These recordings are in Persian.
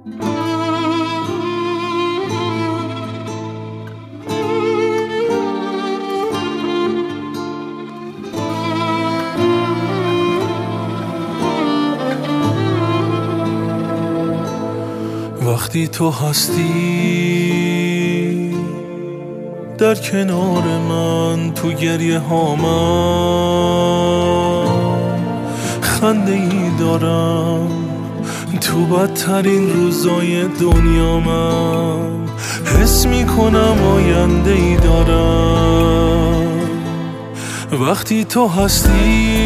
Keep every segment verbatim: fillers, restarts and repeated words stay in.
وقتی تو هستی در کنار من، تو گریه ها من خنده ای دارم، تو بدترین روزای دنیا من حس می کنم آینده ای دارم. وقتی تو هستی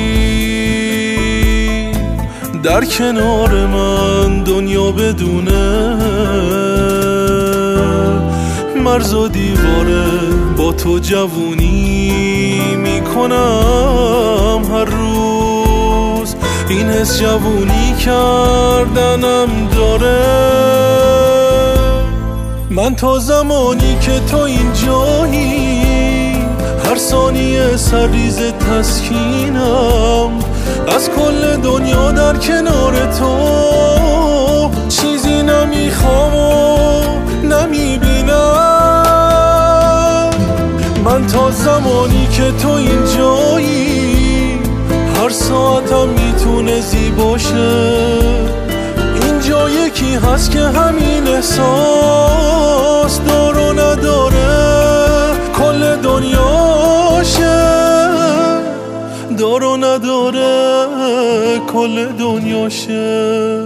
در کنار من، دنیا بدونه مرز و دیواره، با تو جوونی میکنم هر روز، این حس جوونی کردنم داره. من تا زمانی که تو اینجایی، هر ثانیه سرریز تسکینم، از کل دنیا در کنار تو چیزی نمیخوام و نمیبینم. من تا زمانی که تو اینجایی، هر ساعتم میتونه زیباشه، اینجا یکی هست که همین احساس دار و نداره، کل دنیاشه، دار و نداره، کل دنیاشه.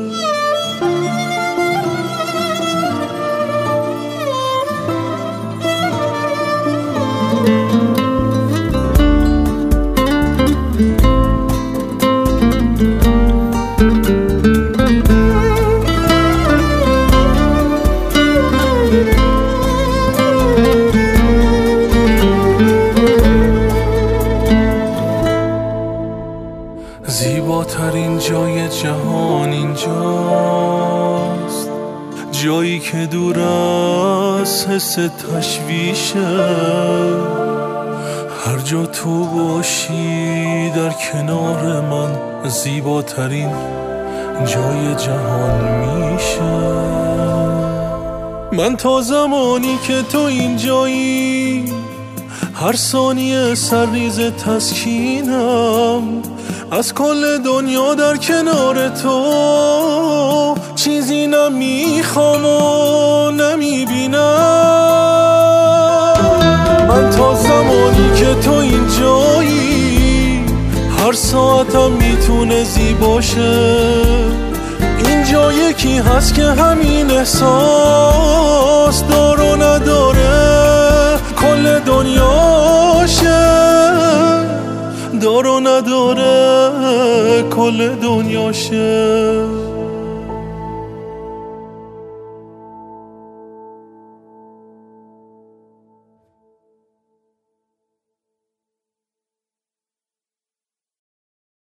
زیباترین جای جهان اینجاست، جایی که دور از حس تشویشه، هر جا تو باشی در کنار من، زیباترین جای جهان میشه. من تا زمانی که تو اینجایی، هر ثانیه سرریز تسکینم، از کل دنیا در کنار تو چیزی نمیخوام و نمیبینم. من تا زمانی که تو اینجایی، هر ساعتم میتونه زیباشه، اینجا یکی هست که همین احساس دار و نداره، کل دنیاشه، دار و نداره، کل دنیاشه.